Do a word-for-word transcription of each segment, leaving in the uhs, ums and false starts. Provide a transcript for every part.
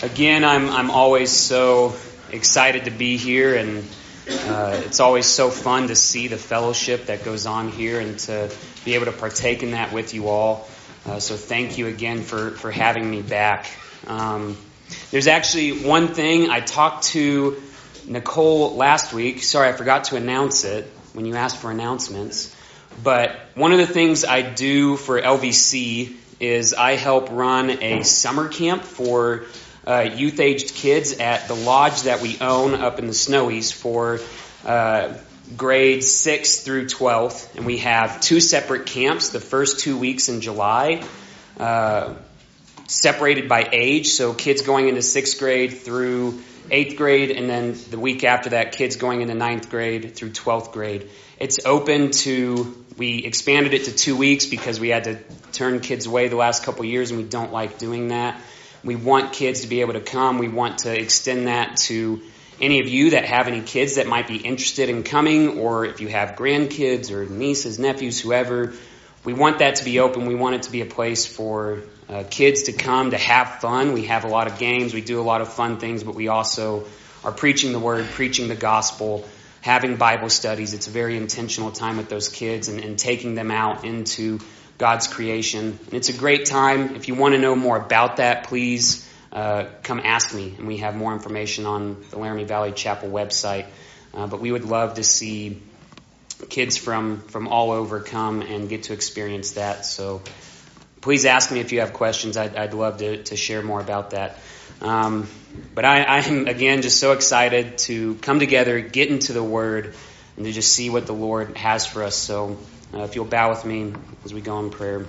Again, I'm I'm always so excited to be here, and uh, it's always so fun to see the fellowship that goes on here and to be able to partake in that with you all. Uh, so thank you again for, for having me back. Um, there's actually one thing I talked to Nicole last week. Sorry, I forgot to announce it when you asked for announcements. But one of the things I do for L V C is I help run a summer camp for uh, youth-aged kids at the lodge that we own up in the Snowies for uh, grades six through twelfth. And we have two separate camps the first two weeks in July, uh, separated by age. So kids going into sixth grade through eighth grade, and then the week after that, kids going into ninth grade through twelfth grade. It's open to, we expanded it to two weeks because we had to turn kids away the last couple of years, and we don't like doing that. We want kids to be able to come. We want to extend that to any of you that have any kids that might be interested in coming, or if you have grandkids or nieces, nephews, whoever. We want that to be open. We want it to be a place for uh, kids to come, to have fun. We have a lot of games. We do a lot of fun things, but we also are preaching the word, preaching the gospel, having Bible studies. It's a very intentional time with those kids and, and taking them out into God's creation. And it's a great time. If you want to know more about that, please uh, come ask me. And we have more information on the Laramie Valley Chapel website. Uh, but we would love to see kids from, from all over come and get to experience that. So please ask me if you have questions. I'd, I'd love to, to share more about that. Um, but I, I'm, again, just so excited to come together, get into the Word, and to just see what the Lord has for us. So uh, if you'll bow with me as we go in prayer.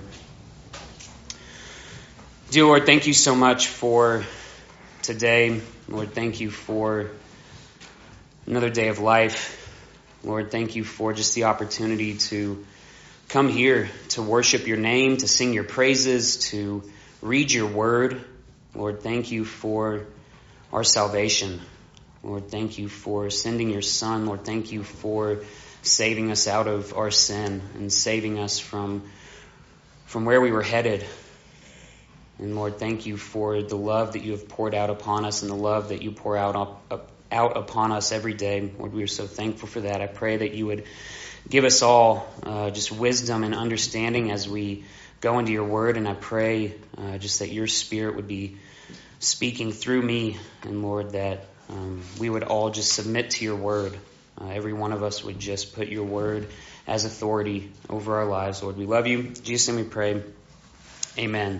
Dear Lord, thank you so much for today. Lord, thank you for another day of life. Lord, thank you for just the opportunity to come here, to worship your name, to sing your praises, to read your word. Lord, thank you for our salvation. Lord, thank you for sending your Son. Lord, thank you for saving us out of our sin and saving us from, from where we were headed. And Lord, thank you for the love that you have poured out upon us and the love that you pour out up, up, out upon us every day. Lord, we are so thankful for that. I pray that you would give us all uh, just wisdom and understanding as we go into your word, and I pray uh, just that your Spirit would be speaking through me, and Lord, that um, we would all just submit to your word. Uh, every one of us would just put your word as authority over our lives. Lord, we love you. In Jesus' name we pray. Amen.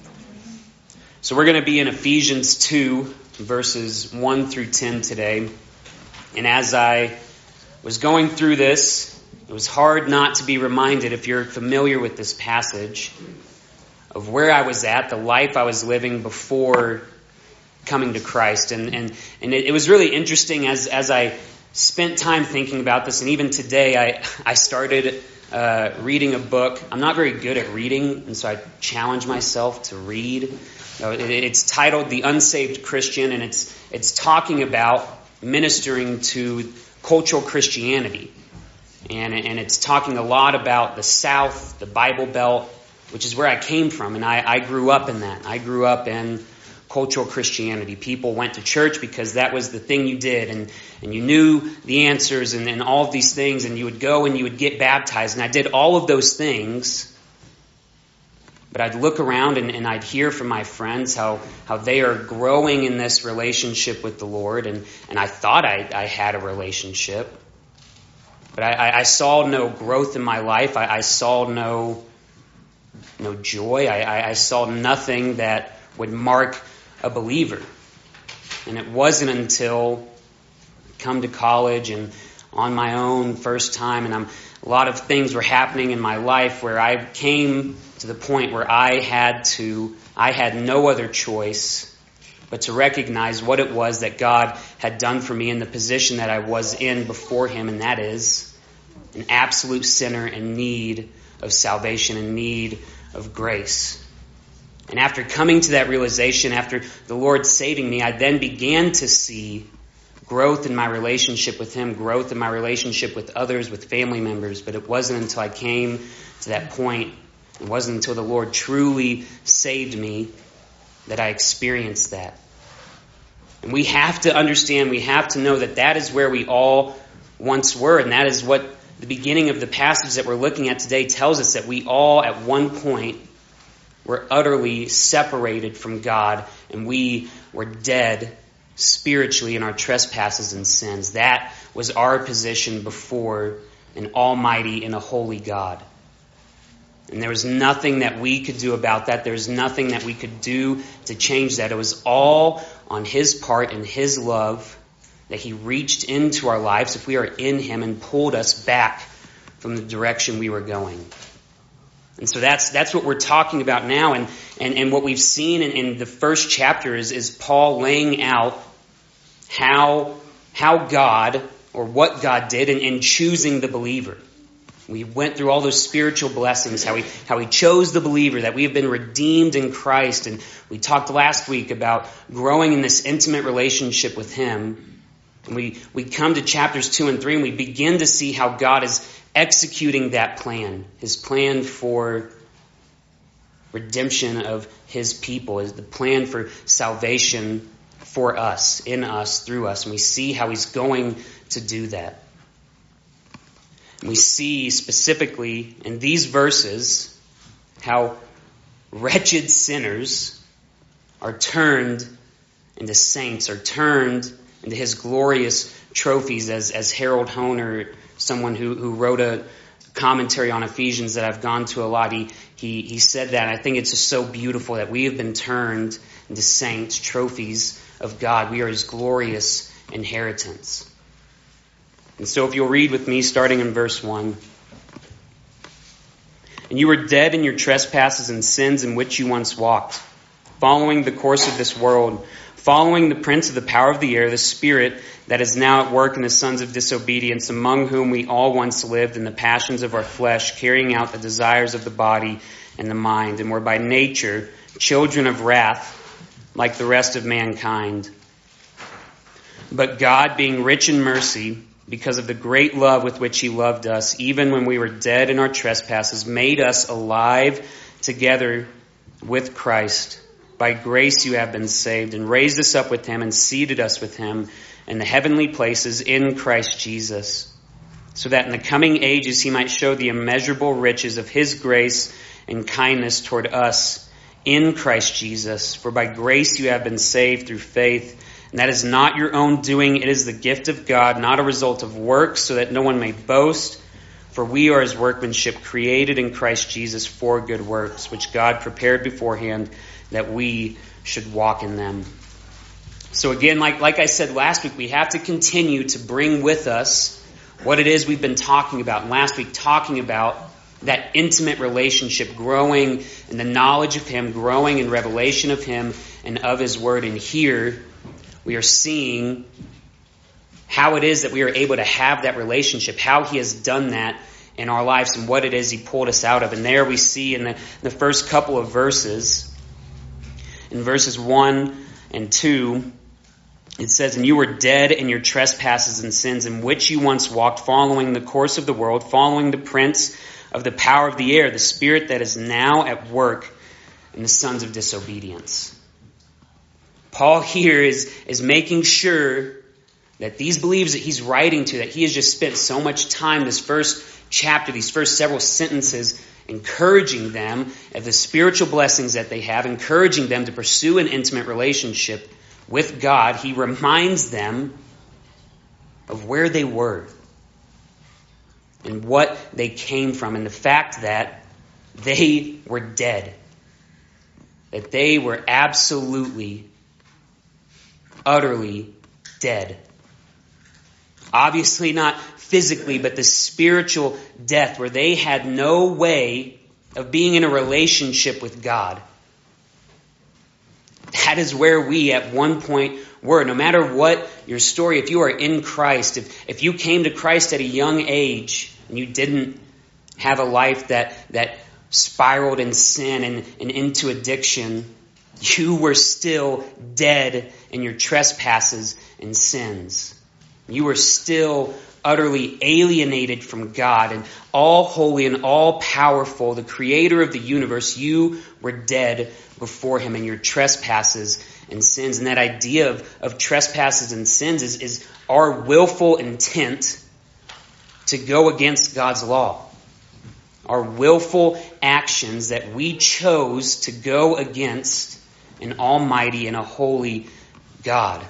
So we're going to be in Ephesians two, verses one through ten today. And as I was going through this, it was hard not to be reminded, if you're familiar with this passage, of where I was at, the life I was living before coming to Christ. And and, and it, it was really interesting as, as I spent time thinking about this. And even today, I, I started uh, reading a book. I'm not very good at reading, and so I challenge myself to read. Uh, it, it's titled The Unsaved Christian, and it's it's talking about ministering to cultural Christianity. And, and it's talking a lot about the South, the Bible Belt, which is where I came from. And I, I grew up in that. I grew up in cultural Christianity. People went to church because that was the thing you did. And, and you knew the answers and, and all of these things. And you would go and you would get baptized. And I did all of those things. But I'd look around and, and I'd hear from my friends how, how they are growing in this relationship with the Lord. And, and I thought I, I had a relationship. But I, I saw no growth in my life. I, I saw no no joy. I, I saw nothing that would mark a believer. And it wasn't until I come to college and on my own first time, and I'm a lot of things were happening in my life where I came to the point where I had to, I had no other choice but to recognize what it was that God had done for me in the position that I was in before Him, and that is an absolute sinner in need of salvation, in need of grace. And after coming to that realization, after the Lord saving me, I then began to see growth in my relationship with Him, growth in my relationship with others, with family members. But it wasn't until I came to that point, it wasn't until the Lord truly saved me that I experienced that. And we have to understand, we have to know that that is where we all once were. And that is what the beginning of the passage that we're looking at today tells us, that we all at one point were utterly separated from God, and we were dead spiritually in our trespasses and sins. That was our position before an almighty and a holy God. And there was nothing that we could do about that. There was nothing that we could do to change that. It was all on His part and His love that He reached into our lives, if we are in Him, and pulled us back from the direction we were going. And so that's that's what we're talking about now. And and, and what we've seen in, in the first chapter is, is Paul laying out how, how God, or what God did in, in choosing the believer. We went through all those spiritual blessings, how he, how he chose the believer, that we have been redeemed in Christ. And we talked last week about growing in this intimate relationship with Him. And we, we come to chapters two and three, and we begin to see how God is executing that plan, His plan for redemption of His people, is the plan for salvation for us, in us, through us. And we see how He's going to do that. And we see specifically in these verses how wretched sinners are turned into saints, are turned into His glorious trophies, as, as Harold Honer, someone who, who wrote a commentary on Ephesians that I've gone to a lot, he, he, he said that. I think it's just so beautiful that we have been turned into saints, trophies of God. We are His glorious inheritance. And so if you'll read with me, starting in verse one. And you were dead in your trespasses and sins in which you once walked, following the course of this world, following the prince of the power of the air, the spirit that is now at work in the sons of disobedience, among whom we all once lived in the passions of our flesh, carrying out the desires of the body and the mind, and were by nature children of wrath, like the rest of mankind. But God, being rich in mercy, because of the great love with which He loved us, even when we were dead in our trespasses, made us alive together with Christ. By grace you have been saved, and raised us up with Him, and seated us with Him in the heavenly places in Christ Jesus, so that in the coming ages He might show the immeasurable riches of His grace and kindness toward us in Christ Jesus. For by grace you have been saved through faith, and that is not your own doing, it is the gift of God, not a result of works, so that no one may boast. For we are His workmanship, created in Christ Jesus for good works, which God prepared beforehand that we should walk in them. So again, like, like I said last week, we have to continue to bring with us what it is we've been talking about. And last week, talking about that intimate relationship, growing in the knowledge of Him, growing in revelation of Him and of His Word. And here we are seeing how it is that we are able to have that relationship, how He has done that in our lives, and what it is He pulled us out of. And there we see in the, the first couple of verses, in verses one and two, it says, and you were dead in your trespasses and sins in which you once walked, following the course of the world, following the prince of the power of the air, the spirit that is now at work in the sons of disobedience. Paul here is, is making sure that these believers that he's writing to, that he has just spent so much time, this first chapter, these first several sentences, encouraging them of the spiritual blessings that they have, encouraging them to pursue an intimate relationship with God. He reminds them of where they were and what they came from, and the fact that they were dead, that they were absolutely, utterly dead. Obviously not physically, but the spiritual death, where they had no way of being in a relationship with God. That is where we at one point were. No matter what your story, if you are in Christ, if, if you came to Christ at a young age and you didn't have a life that, that spiraled in sin and, and into addiction, you were still dead in your trespasses and sins. You were still utterly alienated from God, and all holy and all powerful, the creator of the universe. You were dead before Him in your trespasses and sins. And that idea of, of trespasses and sins is, is our willful intent to go against God's law. Our willful actions that we chose to go against an almighty and a holy God.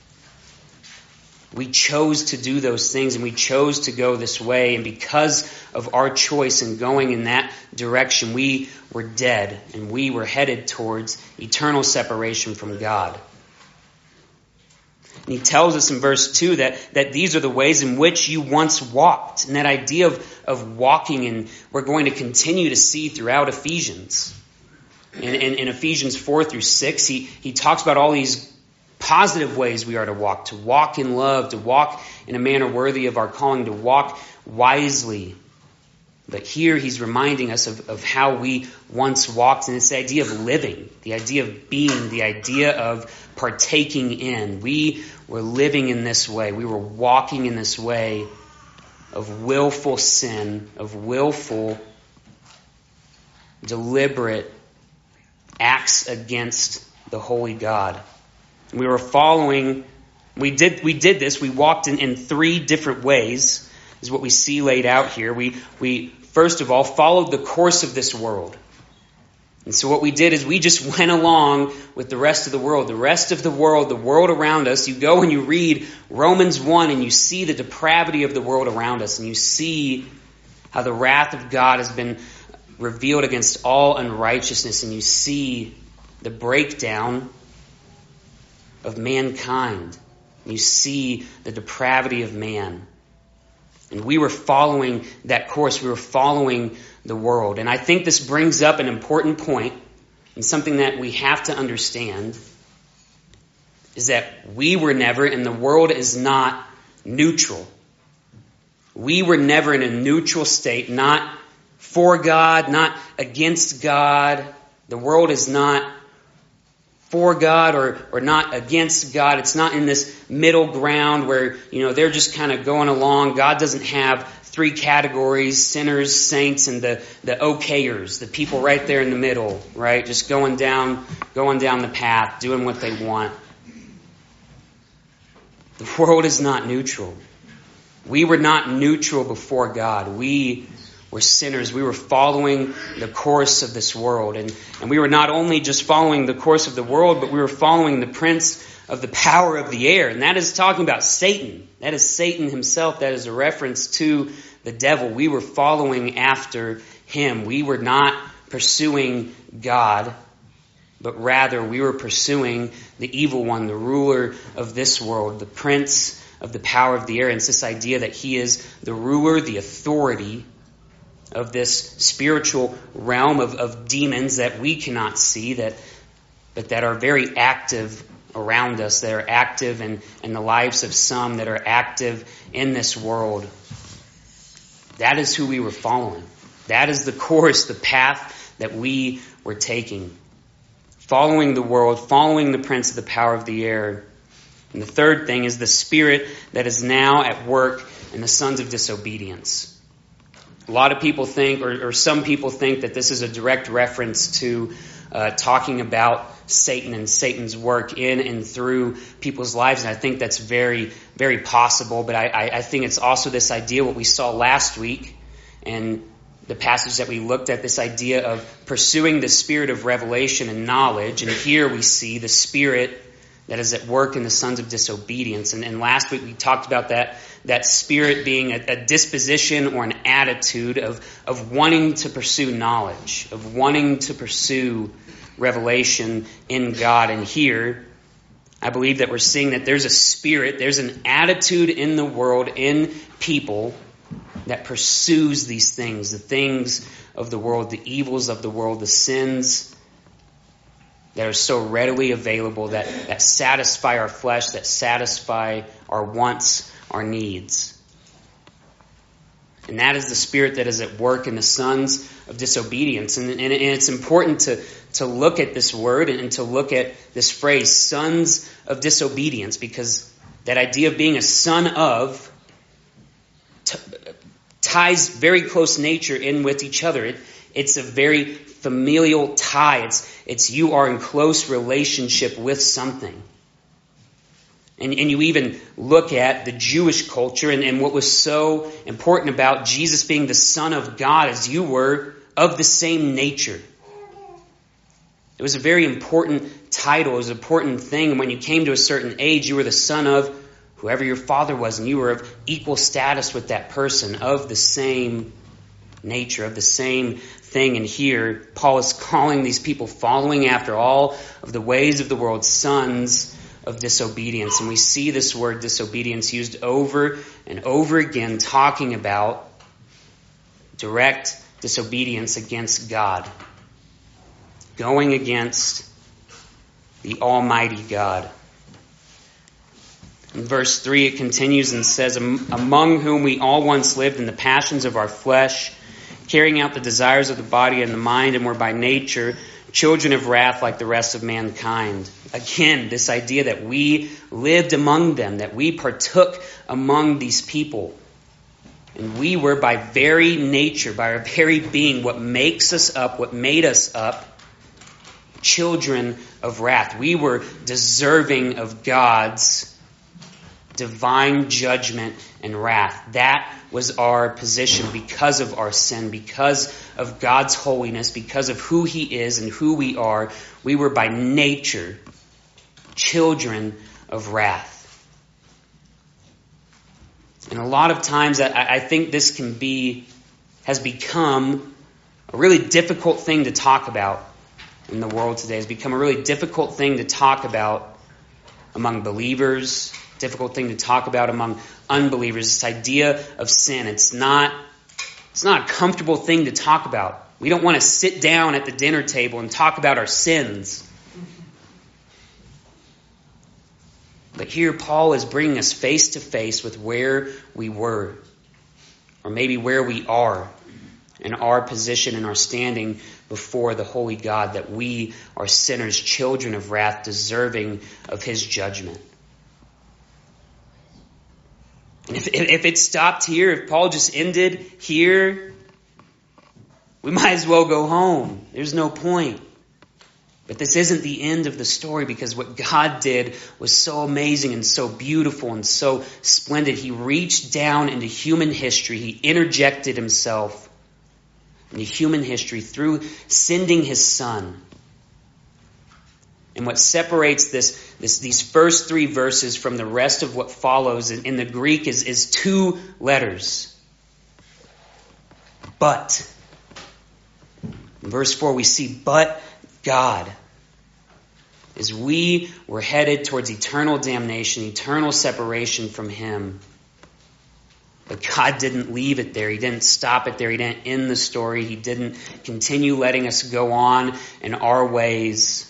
We chose to do those things, and we chose to go this way. And because of our choice in going in that direction, we were dead, and we were headed towards eternal separation from God. And he tells us in verse two that, that these are the ways in which you once walked. And that idea of, of walking, and we're going to continue to see throughout Ephesians. In, in, in Ephesians four through six, he, he talks about all these positive ways we are to walk, to walk in love, to walk in a manner worthy of our calling, to walk wisely. But here he's reminding us of, of how we once walked, and it's the idea of living, the idea of being, the idea of partaking in. We were living in this way. We were walking in this way of willful sin, of willful, deliberate acts against the holy God. We were following, we did we did this, we walked in, in three different ways, is what we see laid out here. We, we first of all, followed the course of this world. And so what we did is we just went along with the rest of the world. The rest of the world, the world around us, you go and you read Romans one and you see the depravity of the world around us, and you see how the wrath of God has been revealed against all unrighteousness, and you see the breakdown of mankind. You see the depravity of man. And we were following that course. We were following the world. And I think this brings up an important point, and something that we have to understand, is that we were never, and the world is not, neutral. We were never in a neutral state, not for God, not against God. The world is not for God or, or not against God. It's not in this middle ground where, you know, they're just kind of going along. God doesn't have three categories: sinners, saints, and the, the okayers, the people right there in the middle, right? Just going down, going down the path, doing what they want. The world is not neutral. We were not neutral before God. We were sinners. We were following the course of this world. And, and we were not only just following the course of the world, but we were following the prince of the power of the air. And that is talking about Satan. That is Satan himself. That is a reference to the devil. We were following after him. We were not pursuing God, but rather we were pursuing the evil one, the ruler of this world, the prince of the power of the air. And it's this idea that he is the ruler, the authority of this spiritual realm of, of demons that we cannot see, that but that are very active around us, that are active in, in the lives of some, that are active in this world. That is who we were following. That is the course, the path that we were taking. Following the world, following the prince of the power of the air. And the third thing is the spirit that is now at work in the sons of disobedience. A lot of people think, or, or some people think, that this is a direct reference to uh, talking about Satan and Satan's work in and through people's lives. And I think that's very, very possible. But I, I, I think it's also this idea, what we saw last week, and the passage that we looked at, this idea of pursuing the spirit of revelation and knowledge. And here we see the spirit that is at work in the sons of disobedience. And, and last week we talked about that that spirit being a, a disposition or an attitude of, of wanting to pursue knowledge, of wanting to pursue revelation in God. And here, I believe that we're seeing that there's a spirit, there's an attitude in the world, in people, that pursues these things, the things of the world, the evils of the world, the sins that are so readily available, that, that satisfy our flesh, that satisfy our wants, our needs. And that is the spirit that is at work in the sons of disobedience. And, and, and it's important to, to look at this word and, and to look at this phrase, sons of disobedience, because that idea of being a son of t- ties very close nature in with each other. It, it's a very familial tie. It's, it's you are in close relationship with something. And, and you even look at the Jewish culture and, and what was so important about Jesus being the Son of God as you were of the same nature. It was a very important title. It was an important thing. And when you came to a certain age, you were the son of whoever your father was. And you were of equal status with that person, of the same nature, of the same thing. And here, Paul is calling these people following after all of the ways of the world sons of disobedience. And we see this word disobedience used over and over again, talking about direct disobedience against God. Going against the Almighty God. In verse three, it continues and says, among whom we all once lived in the passions of our flesh, carrying out the desires of the body and the mind, and were by nature children of wrath like the rest of mankind. Again, this idea that we lived among them, that we partook among these people. And we were by very nature, by our very being, what makes us up, what made us up, children of wrath. We were deserving of God's divine judgment and wrath. That was our position because of our sin, because of God's holiness, because of who He is and who we are. We were by nature children of wrath. And a lot of times I, I think this can be, has become a really difficult thing to talk about in the world today. It's become a really difficult thing to talk about among believers, difficult thing to talk about among unbelievers. This idea of sin. It's not, it's not a comfortable thing to talk about. We don't want to sit down at the dinner table and talk about our sins. But here Paul is bringing us face to face with where we were, or maybe where we are in our position and our standing before the holy God, that we are sinners, children of wrath, deserving of His judgment. And if, if it stopped here, if Paul just ended here, we might as well go home. There's no point. But this isn't the end of the story, because what God did was so amazing and so beautiful and so splendid. He reached down into human history. He interjected Himself into human history through sending His Son. And what separates this, this these first three verses from the rest of what follows in, in the Greek is, is two letters. But. In verse four we see, but God. As we were headed towards eternal damnation, eternal separation from Him. But God didn't leave it there. He didn't stop it there. He didn't end the story. He didn't continue letting us go on in our ways.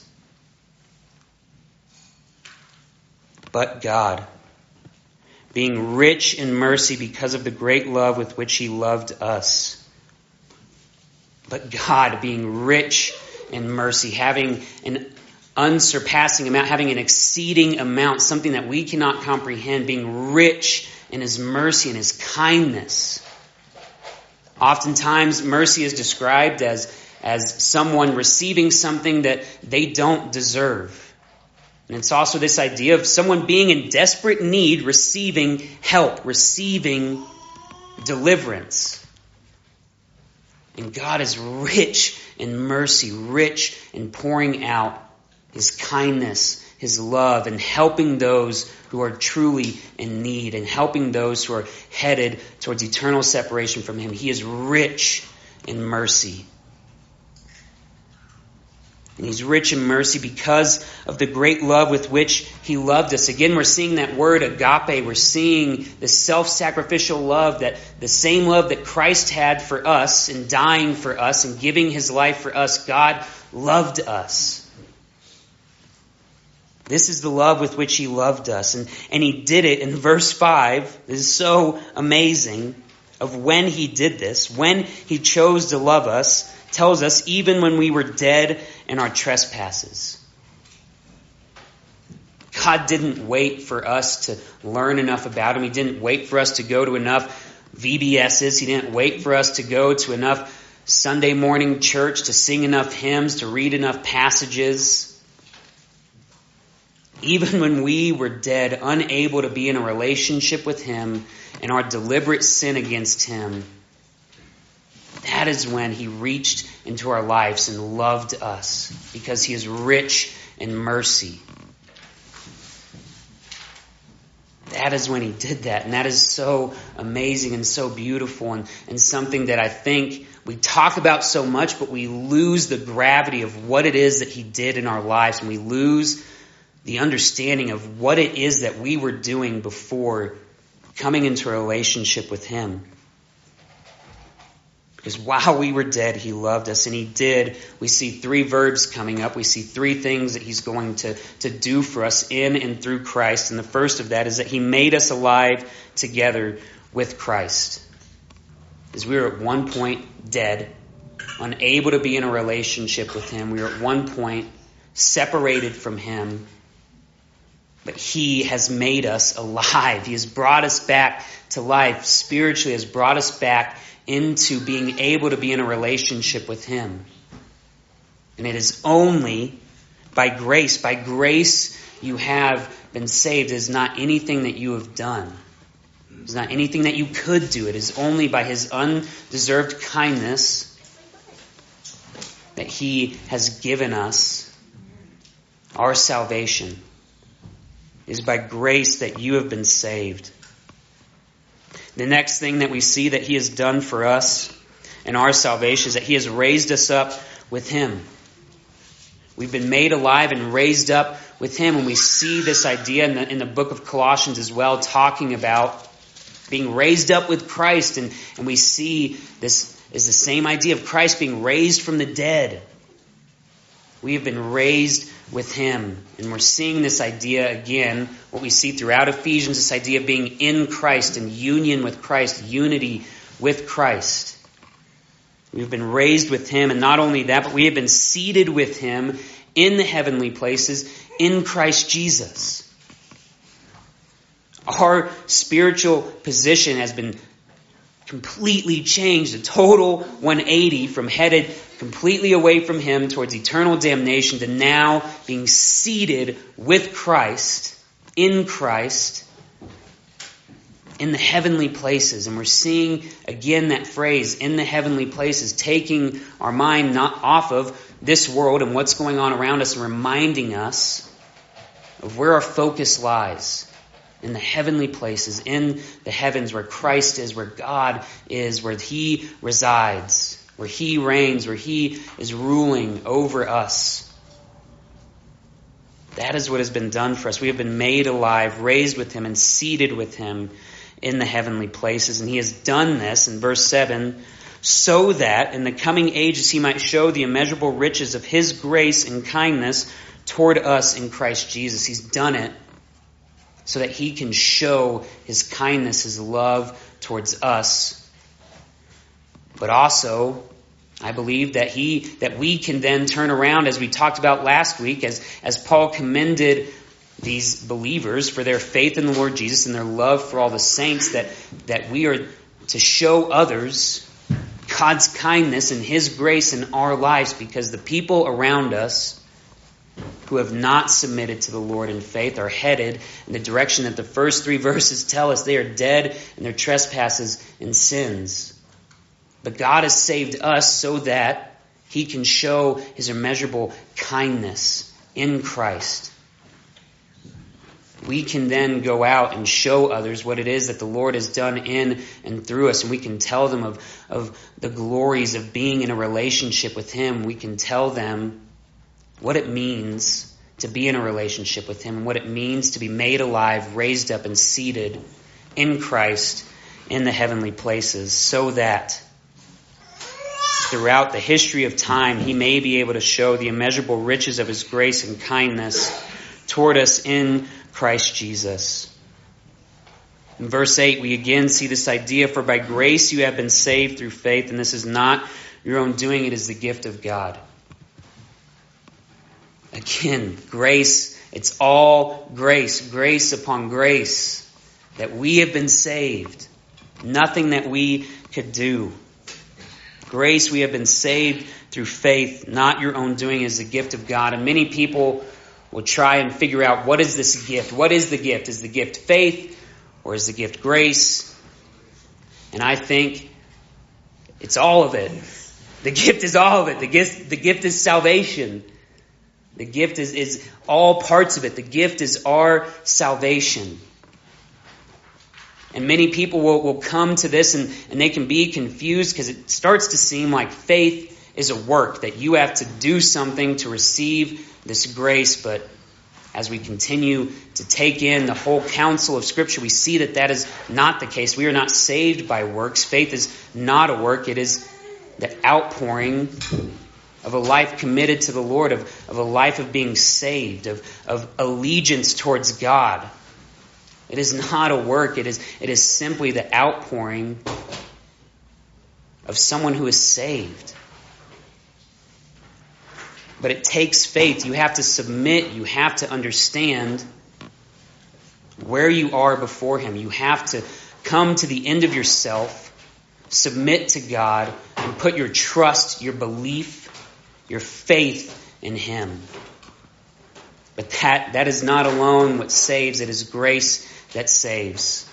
But God, being rich in mercy because of the great love with which He loved us. But God, being rich in mercy, having an unsurpassing amount, having an exceeding amount, something that we cannot comprehend, being rich in His mercy and His kindness. Oftentimes, mercy is described as, as someone receiving something that they don't deserve. And it's also this idea of someone being in desperate need, receiving help, receiving deliverance. And God is rich in mercy, rich in pouring out His kindness, His love, and helping those who are truly in need, and helping those who are headed towards eternal separation from Him. He is rich in mercy. And He's rich in mercy because of the great love with which He loved us. Again, we're seeing that word agape. We're seeing the self-sacrificial love, that the same love that Christ had for us in dying for us and giving His life for us. God loved us. This is the love with which He loved us. And, and He did it in verse five. This is so amazing of when He did this, when He chose to love us. Tells us even when we were dead in our trespasses. God didn't wait for us to learn enough about Him. He didn't wait for us to go to enough V B S's. He didn't wait for us to go to enough Sunday morning church, to sing enough hymns, to read enough passages. Even when we were dead, unable to be in a relationship with Him and our deliberate sin against Him, that is when He reached into our lives and loved us, because He is rich in mercy. That is when He did that. And that is so amazing and so beautiful, and, and something that I think we talk about so much, but we lose the gravity of what it is that He did in our lives, and we lose the understanding of what it is that we were doing before coming into a relationship with Him. Because while we were dead, He loved us, and He did. We see three verbs coming up. We see three things that He's going to, to do for us in and through Christ. And the first of that is that He made us alive together with Christ. As we were at one point dead, unable to be in a relationship with Him. We were at one point separated from Him. But He has made us alive. He has brought us back to life. Spiritually has brought us back into being able to be in a relationship with Him. And it is only by grace. By grace you have been saved. It is not anything that you have done. It is not anything that you could do. It is only by His undeserved kindness that He has given us our salvation. It is by grace that you have been saved. The next thing that we see that He has done for us in our salvation is that He has raised us up with Him. We've been made alive and raised up with Him. And we see this idea in the, in the book of Colossians as well, talking about being raised up with Christ. And, and we see this is the same idea of Christ being raised from the dead. We have been raised with Him. And we're seeing this idea again, what we see throughout Ephesians, this idea of being in Christ and union with Christ, unity with Christ. We've been raised with Him, and not only that, but we have been seated with Him in the heavenly places in Christ Jesus. Our spiritual position has been completely changed, a total one eighty, from headed completely away from Him towards eternal damnation to now being seated with Christ, in Christ, in the heavenly places. And we're seeing again that phrase, in the heavenly places, taking our mind not off of this world and what's going on around us and reminding us of where our focus lies. In the heavenly places, in the heavens where Christ is, where God is, where He resides, where He reigns, where He is ruling over us. That is what has been done for us. We have been made alive, raised with Him, and seated with Him in the heavenly places. And He has done this, in verse seven, so that in the coming ages He might show the immeasurable riches of His grace and kindness toward us in Christ Jesus. He's done it so that He can show His kindness, His love towards us. But also, I believe that He, that we can then turn around, as we talked about last week, as, as Paul commended these believers for their faith in the Lord Jesus and their love for all the saints, that, that we are to show others God's kindness and His grace in our lives, because the people around us who have not submitted to the Lord in faith are headed in the direction that the first three verses tell us. They are dead in their trespasses and sins. But God has saved us so that He can show His immeasurable kindness in Christ. We can then go out and show others what it is that the Lord has done in and through us. And we can tell them of, of the glories of being in a relationship with Him. We can tell them what it means to be in a relationship with Him, and what it means to be made alive, raised up, and seated in Christ in the heavenly places, so that throughout the history of time He may be able to show the immeasurable riches of His grace and kindness toward us in Christ Jesus. In verse eight, we again see this idea, for by grace you have been saved through faith, and this is not your own doing, it is the gift of God. Again, grace, it's all grace, grace upon grace, that we have been saved. Nothing that we could do. Grace, we have been saved through faith, not your own doing, is the gift of God. And many people will try and figure out, what is this gift? What is the gift? Is the gift faith or is the gift grace? And I think it's all of it. The gift is all of it. The gift, the gift is salvation. The gift is, is all parts of it. The gift is our salvation. And many people will, will come to this and, and they can be confused because it starts to seem like faith is a work, that you have to do something to receive this grace. But as we continue to take in the whole counsel of Scripture, we see that that is not the case. We are not saved by works. Faith is not a work. It is the outpouring of a life committed to the Lord, of, of a life of being saved, of, of allegiance towards God. It is not a work. It is, it is simply the outpouring of someone who is saved. But it takes faith. You have to submit. You have to understand where you are before Him. You have to come to the end of yourself, submit to God, and put your trust, your belief, your faith in Him. But that, that is not alone what saves. It is grace that saves.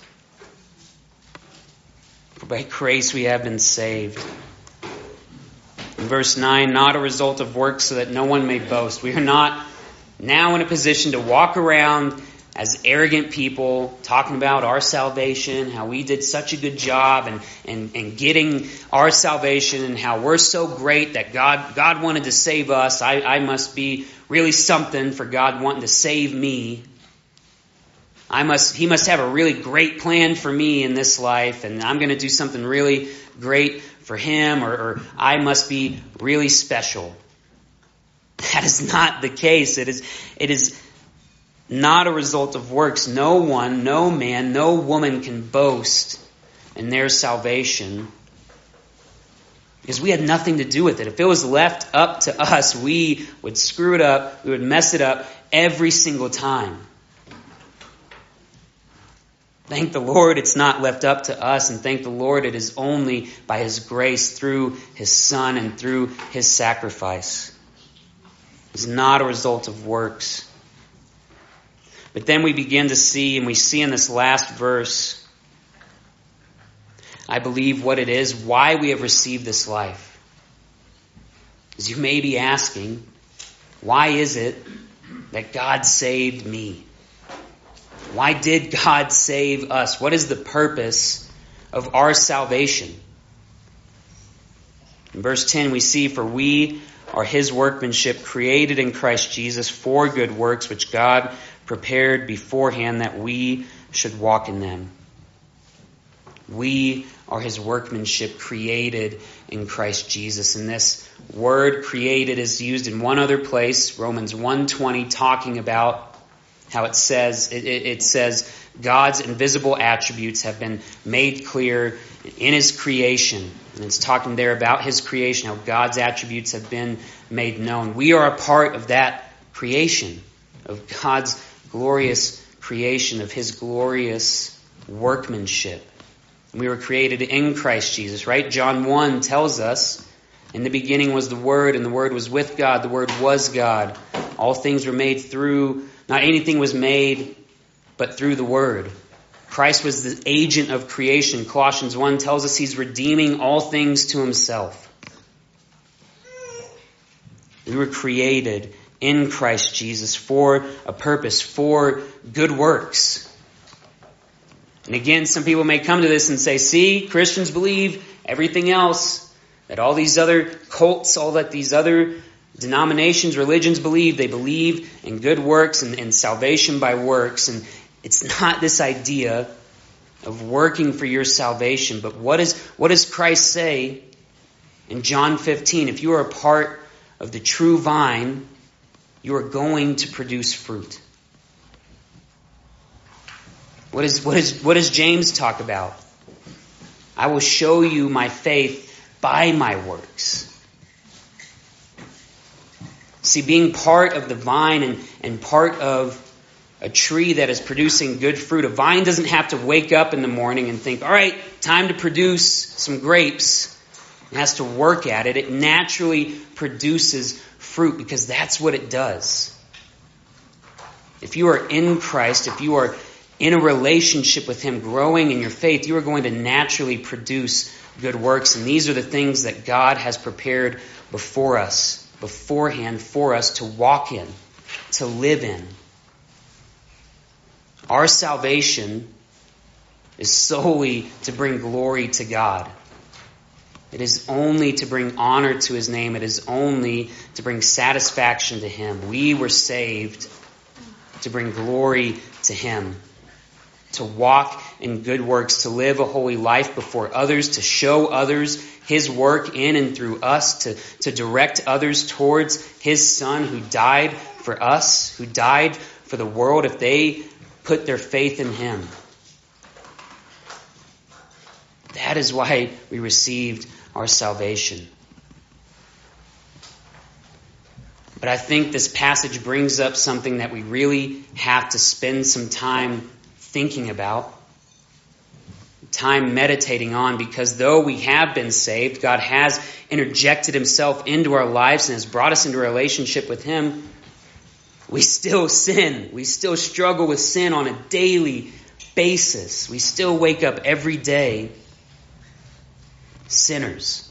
For by grace we have been saved. In verse nine, not a result of works, so that no one may boast. We are not now in a position to walk around as arrogant people, talking about our salvation, how we did such a good job and, and, and getting our salvation, and how we're so great that God God wanted to save us. I, I must be really something for God wanting to save me. I must He must have a really great plan for me in this life, and I'm going to do something really great for Him, or, or I must be really special. That is not the case. It is it is not a result of works. No one, no man, no woman can boast in their salvation, because we had nothing to do with it. If it was left up to us, we would screw it up. We would mess it up every single time. Thank the Lord it's not left up to us, and thank the Lord it is only by His grace through His Son and through His sacrifice. It's not a result of works. But then we begin to see, and we see in this last verse, I believe, what it is, why we have received this life. As you may be asking, why is it that God saved me? Why did God save us? What is the purpose of our salvation? In verse ten we see, for we are His workmanship, created in Christ Jesus for good works, which God prepared beforehand that we should walk in them. We are His workmanship, created in Christ Jesus. And this word created is used in one other place, Romans one twenty, talking about how it says, it, it, it says God's invisible attributes have been made clear in His creation. And it's talking there about His creation, how God's attributes have been made known. We are a part of that creation, of God's glorious creation, of His glorious workmanship. We were created in Christ Jesus, right? John one tells us, in the beginning was the Word, and the Word was with God. The Word was God. All things were made through, not anything was made but through the Word. Christ was the agent of creation. Colossians one tells us He's redeeming all things to Himself. We were created in Christ Jesus for a purpose, for good works. And again, some people may come to this and say, see, Christians believe everything else, that all these other cults, all that these other denominations, religions believe. They believe in good works and, and salvation by works. And it's not this idea of working for your salvation. But what is what does Christ say in John fifteen? If you are a part of the true vine, you are going to produce fruit. What is what is what does James talk about? I will show you my faith by my works. See, being part of the vine and, and part of a tree that is producing good fruit, a vine doesn't have to wake up in the morning and think, all right, time to produce some grapes. It has to work at it. It naturally produces fruit because that's what it does. If you are in Christ, if you are in a relationship with Him, growing in your faith, you are going to naturally produce good works. And these are the things that God has prepared before us, beforehand for us to walk in, to live in. Our salvation is solely to bring glory to God. It is only to bring honor to His name. It is only to bring satisfaction to Him. We were saved to bring glory to Him, to walk in good works, to live a holy life before others, to show others His work in and through us, to, to direct others towards His Son who died for us, who died for the world if they put their faith in Him. That is why we received our salvation. But I think this passage brings up something that we really have to spend some time thinking about, time meditating on, because though we have been saved, God has interjected Himself into our lives and has brought us into a relationship with Him, we still sin. We still struggle with sin on a daily basis. We still wake up every day sinners.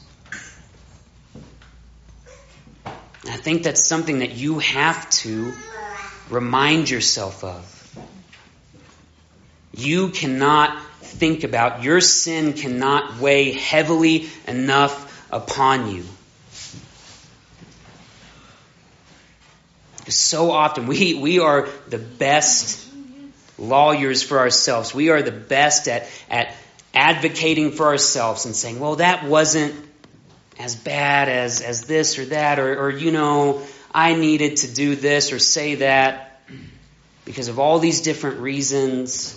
And I think that's something that you have to remind yourself of. You cannot think about, your sin cannot weigh heavily enough upon you. Because so often we, we are the best lawyers for ourselves. We are the best at, at advocating for ourselves and saying, well, that wasn't as bad as, as this or that, or, or, you know, I needed to do this or say that because of all these different reasons.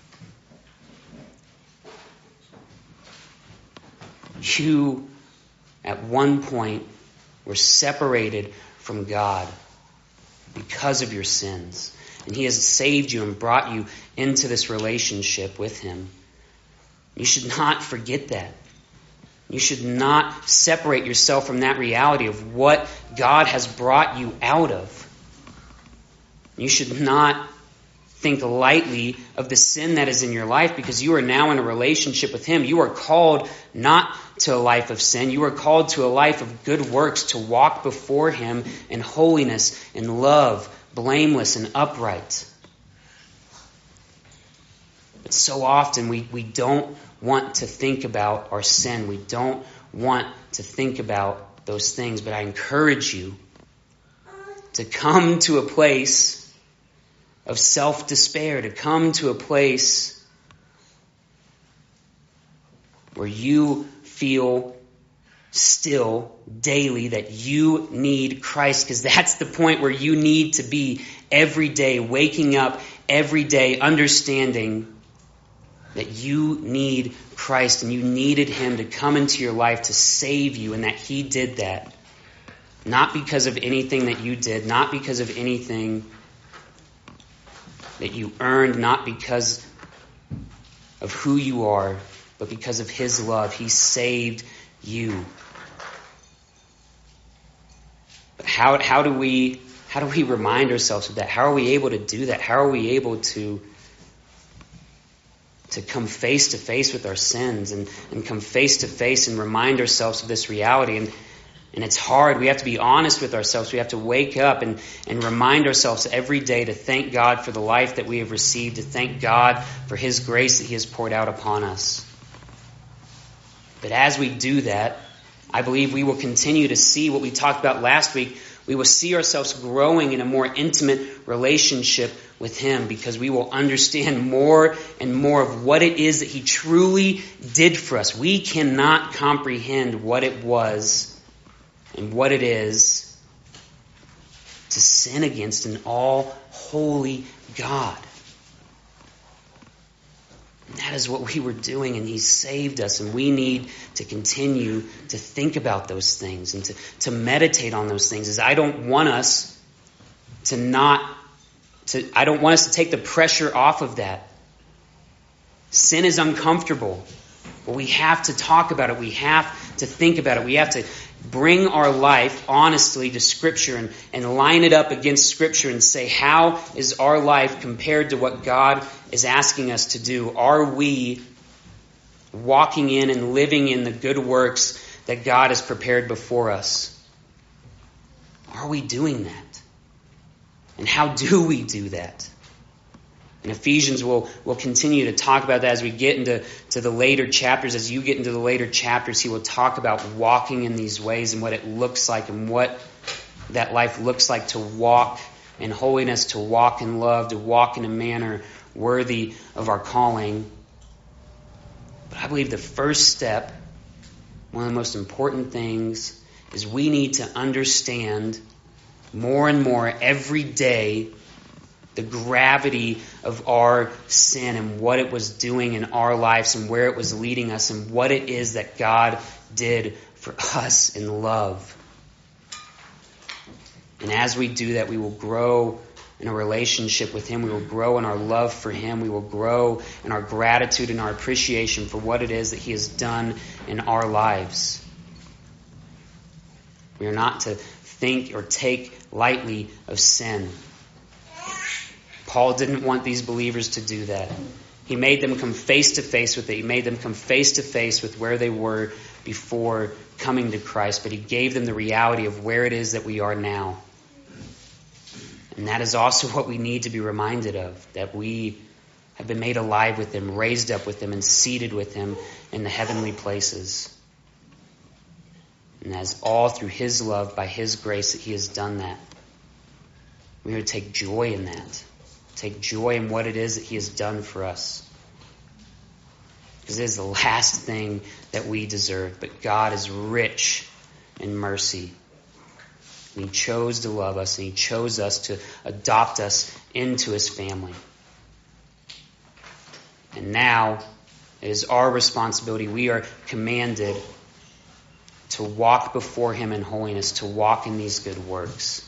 You, at one point, were separated from God because of your sins. And He has saved you and brought you into this relationship with Him. You should not forget that. You should not separate yourself from that reality of what God has brought you out of. You should not think lightly of the sin that is in your life because you are now in a relationship with Him. You are called not to a life of sin. You are called to a life of good works, to walk before Him in holiness, in love, blameless and upright. But so often we, we don't want to think about our sin. We don't want to think about those things. But I encourage you to come to a place of self-despair, to come to a place where you feel still daily that you need Christ, because that's the point where you need to be every day, waking up every day, understanding that you need Christ and you needed Him to come into your life to save you, and that He did that. Not because of anything that you did, not because of anything that you earned, not because of who you are, but because of His love. He saved you. But how, how do we, how do we remind ourselves of that? How are we able to do that? How are we able to to come face to face with our sins and, and come face to face and remind ourselves of this reality? And, and it's hard. We have to be honest with ourselves. We have to wake up and, and remind ourselves every day to thank God for the life that we have received, to thank God for His grace that He has poured out upon us. But as we do that, I believe we will continue to see what we talked about last week. We will see ourselves growing in a more intimate relationship with Him, because we will understand more and more of what it is that He truly did for us. We cannot comprehend what it was and what it is to sin against an all-holy God. And that is what we were doing, and He saved us, and we need to continue to think about those things and to, to meditate on those things. As I don't want us to not To, I don't want us to take the pressure off of that. Sin is uncomfortable, but we have to talk about it. We have to think about it. We have to bring our life honestly to Scripture and, and line it up against Scripture and say, how is our life compared to what God is asking us to do? Are we walking in and living in the good works that God has prepared before us? Are we doing that? And how do we do that? In Ephesians, we'll, we'll continue to talk about that as we get into to the later chapters. As you get into the later chapters, he will talk about walking in these ways and what it looks like and what that life looks like to walk in holiness, to walk in love, to walk in a manner worthy of our calling. But I believe the first step, one of the most important things, is we need to understand more and more every day the gravity of our sin and what it was doing in our lives and where it was leading us and what it is that God did for us in love. And as we do that, we will grow in a relationship with Him. We will grow in our love for Him. We will grow in our gratitude and our appreciation for what it is that He has done in our lives. We are not to think or take lightly of sin. Paul didn't want these believers to do that. He made them come face to face with it. He made them come face to face with where they were before coming to Christ. But he gave them the reality of where it is that we are now. And that is also what we need to be reminded of, that we have been made alive with Him, raised up with Him, and seated with Him in the heavenly places. And that is all through His love, by His grace, that He has done that. We are to take joy in that. Take joy in what it is that He has done for us. Because it is the last thing that we deserve. But God is rich in mercy. And He chose to love us, and He chose us to adopt us into His family. And now it is our responsibility. We are commanded to walk before Him in holiness, to walk in these good works.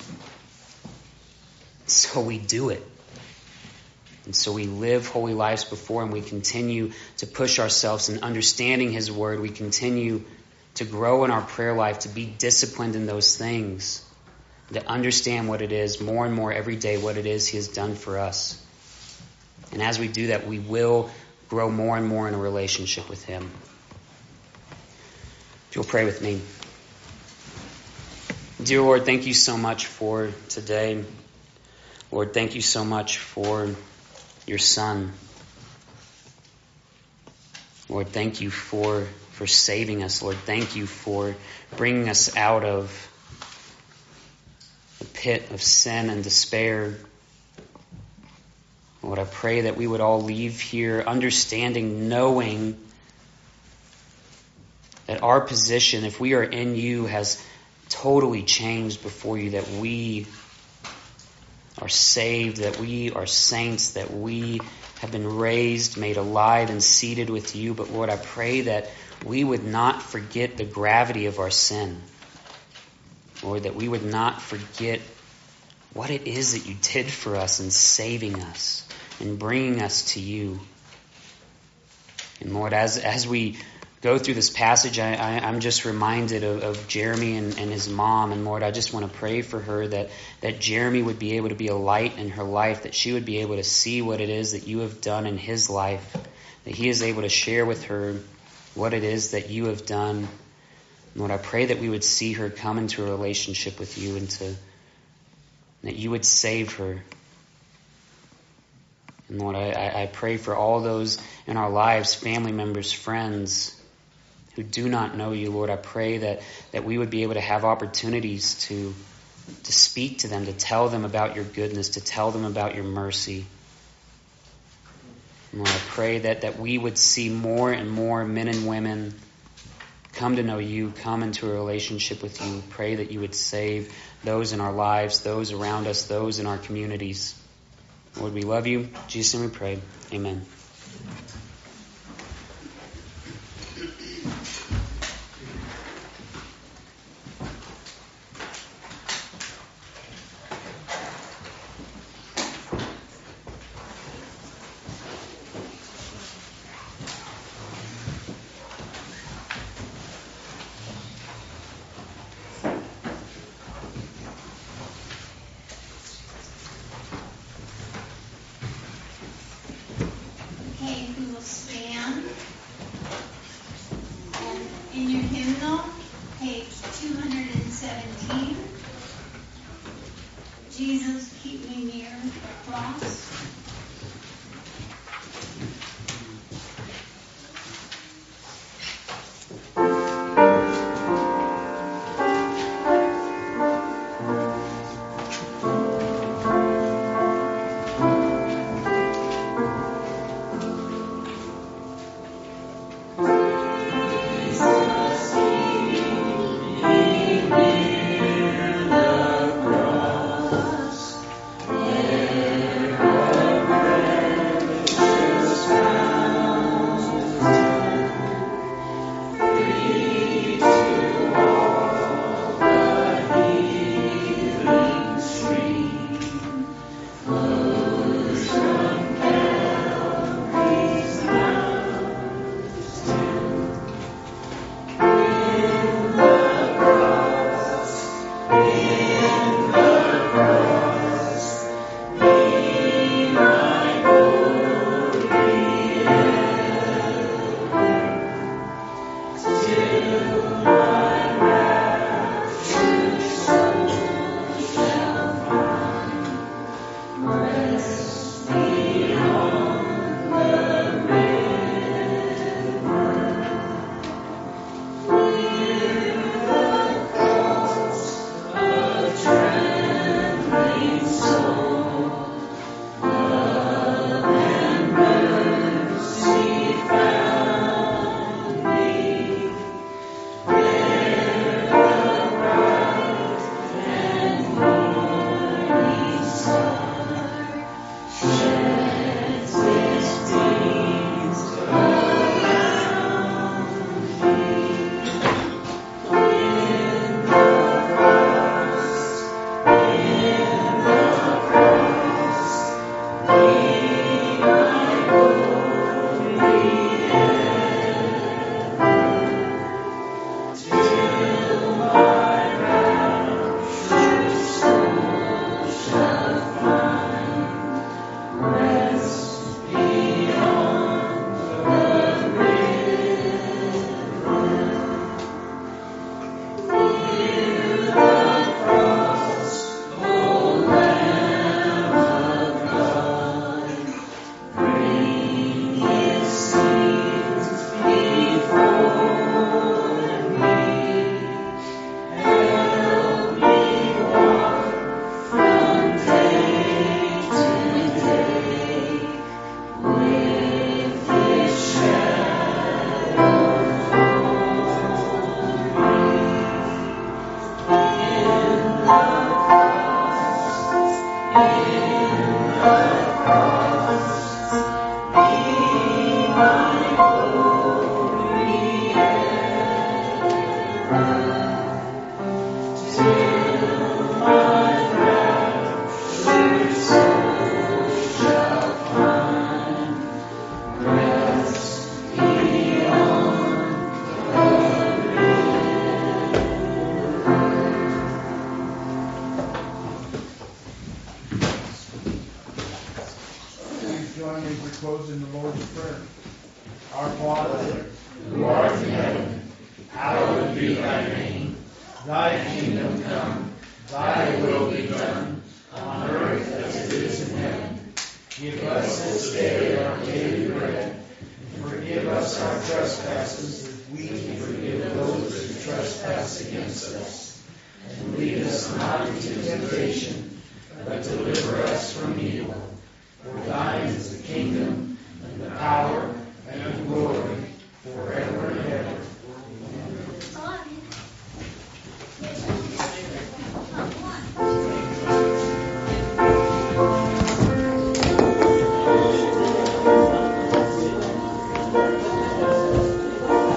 So we do it. And so we live holy lives before Him. We continue to push ourselves in understanding His Word. We continue to grow in our prayer life, to be disciplined in those things, to understand what it is more and more every day, what it is He has done for us. And as we do that, we will grow more and more in a relationship with Him. If you'll pray with me. Dear Lord, thank You so much for today. Lord, thank You so much for Your Son. Lord, thank You for, for saving us. Lord, thank You for bringing us out of the pit of sin and despair. Lord, I pray that we would all leave here understanding, knowing that our position, if we are in You, has totally changed before You, that we are saved, that we are saints, that we have been raised, made alive, and seated with You. But Lord, I pray that we would not forget the gravity of our sin. Lord, that we would not forget what it is that You did for us in saving us and bringing us to You. And Lord, as as we go through this passage, I, I, I'm just reminded of, of Jeremy and, and his mom. And Lord, I just want to pray for her that, that Jeremy would be able to be a light in her life, that she would be able to see what it is that You have done in his life, that he is able to share with her what it is that You have done. Lord, I pray that we would see her come into a relationship with You, and to, that You would save her. And Lord, I, I pray for all those in our lives, family members, friends, who do not know You. Lord, I pray that, that we would be able to have opportunities to, to speak to them, to tell them about Your goodness, to tell them about Your mercy. And Lord, I pray that, that we would see more and more men and women come to know You, come into a relationship with You. Pray that You would save those in our lives, those around us, those in our communities. Lord, we love You. In Jesus' name we pray. Amen. those in the Lord's Prayer. Our Father, who art in heaven, hallowed be thy name. Thy kingdom come, thy will be done, on earth as it is in heaven. Give us this day our daily bread, and forgive us our trespasses, as we can forgive those who trespass against us. And lead us not into temptation, but deliver us from evil. For thine is the kingdom, and the power, and the glory, forever and ever. Amen.